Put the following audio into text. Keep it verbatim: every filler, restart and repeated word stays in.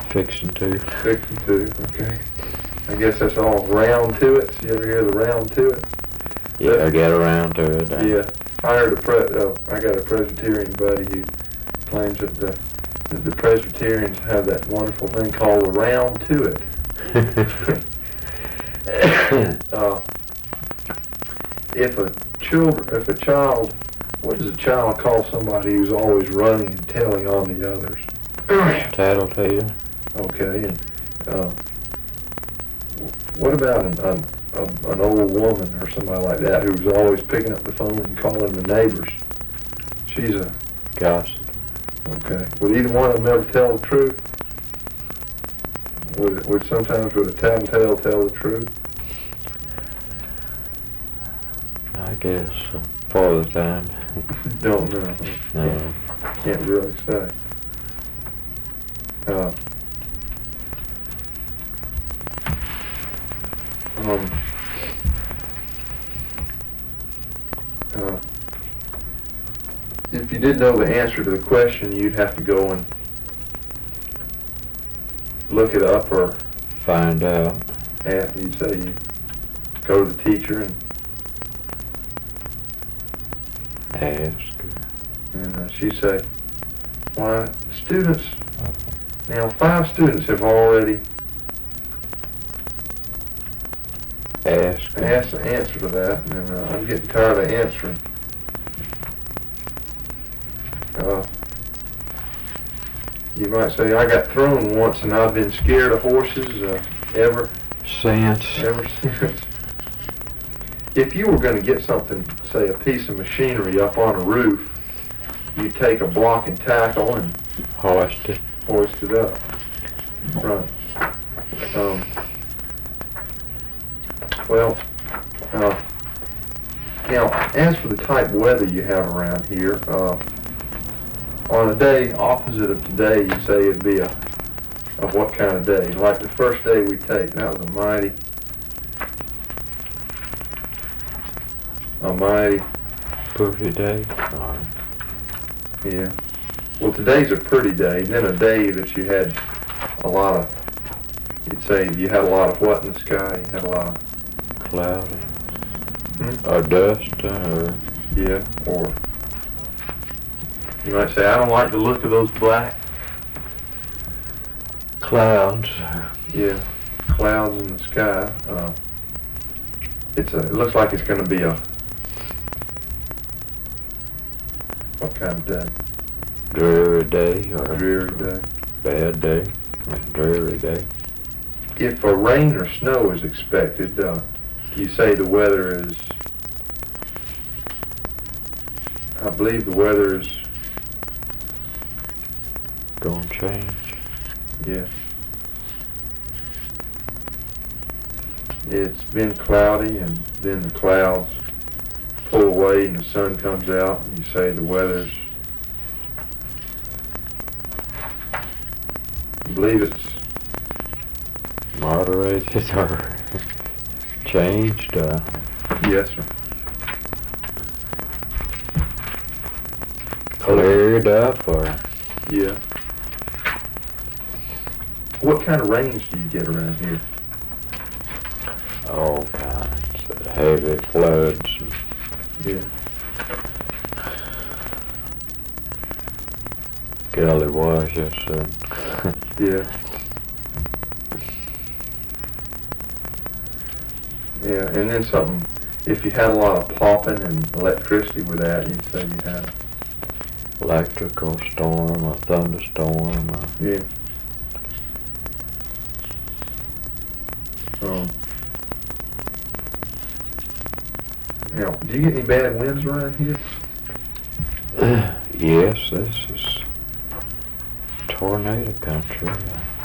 Fixing to. Fixing to, okay. I guess that's all round to it. So you ever hear the round to it? Yeah, I get around to it. Uh, Yeah. I heard a pre- oh, I got a Presbyterian buddy who claims that the, that the Presbyterians have that wonderful thing called the round to it. uh, if a children, if a child, what does a child call somebody who's always running and telling on the others? Tattletale. Okay, and uh, what about an, an, a, an old woman or somebody like that who's always picking up the phone and calling the neighbors? She's a Gossip. okay. Would either one of them ever tell the truth? Would would sometimes would a tattletale tell the truth? I guess uh, part of the time. Don't know. No. Can't really say. Uh, um, uh, if you didn't know the answer to the question, you'd have to go and look it up, or Find out. ask, you'd say you go to the teacher and, Ask. and uh, she'd say, why, students, now five students have already Ask. asked the answer to that, and uh, I'm getting tired of answering. Uh, you might say, I got thrown once and I've been scared of horses uh, ever, Sense. ever since. If you were going to get something, say a piece of machinery up on a roof, you take a block and tackle and Hoist it. hoist it up. Right. Um, well, uh, now, as for the type of weather you have around here, uh, on a day opposite of today, you say it'd be a, of what kind of day? Like the first day we take, that was a mighty, a mighty, Pretty day. Or yeah. Well, today's a pretty day, then a day that you had a lot of, you'd say you had a lot of what in the sky? You had a lot of, cloudy. hmm? Or dust. Or Yeah, or you might say, I don't like the look of those black, clouds. yeah, clouds in the sky. Uh, it's a, it looks like it's going to be a, what kind of day? Dreary day. Or A dreary day. bad day. A dreary day. If a rain or snow is expected, uh, you say the weather is, I believe the weather is, Gonna change. yeah. It's been cloudy and then the clouds pull away and the sun comes out and you say the weather's, I believe it's, Moderated or changed. Uh, yes sir. cleared up. Or Yeah. What kind of rains do you get around here? all kinds of heavy floods. And Yeah. gully washes. And Yeah. Yeah, and then something, if you had a lot of popping and electricity with that, you'd say you had, electrical storm, a thunderstorm. Uh, yeah. Um, now, do you get any bad winds around here? yes, this is tornado country. Uh,